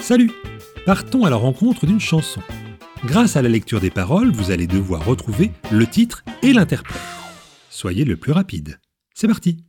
Salut! Partons à la rencontre d'une chanson. Grâce à la lecture des paroles, vous allez devoir retrouver le titre et l'interprète. Soyez le plus rapide. C'est parti!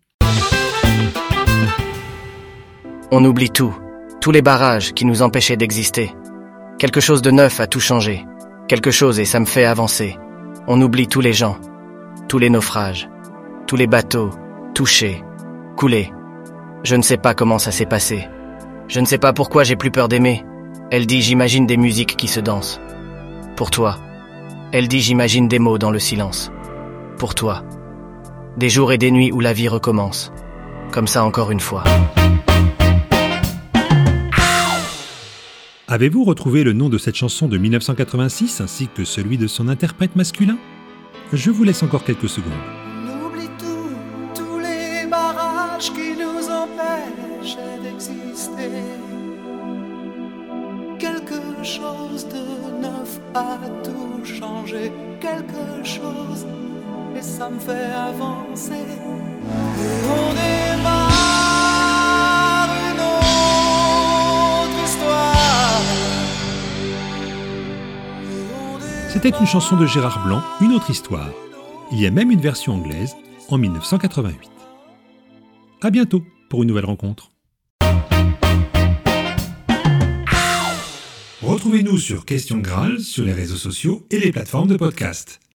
On oublie tout, tous les barrages qui nous empêchaient d'exister. Quelque chose de neuf a tout changé. Quelque chose et ça me fait avancer. On oublie tous les gens, tous les naufrages, tous les bateaux, touchés, coulés. Je ne sais pas comment ça s'est passé. Je ne sais pas pourquoi j'ai plus peur d'aimer. Elle dit j'imagine des musiques qui se dansent. Pour toi. Elle dit j'imagine des mots dans le silence. Pour toi. Des jours et des nuits où la vie recommence. Comme ça encore une fois. Avez-vous retrouvé le nom de cette chanson de 1986 ainsi que celui de son interprète masculin? Je vous laisse encore quelques secondes. On oublie tout, tous les barrages qui nous empêchent d'exister. Quelque chose de neuf a tout changé. Quelque chose, et ça me fait avancer. Et on démarre une autre histoire. C'était une chanson de Gérard Blanc, Une autre histoire. Il y a même une version anglaise en 1988. À bientôt pour une nouvelle rencontre. Retrouvez-nous sur Question Graal sur les réseaux sociaux et les plateformes de podcast.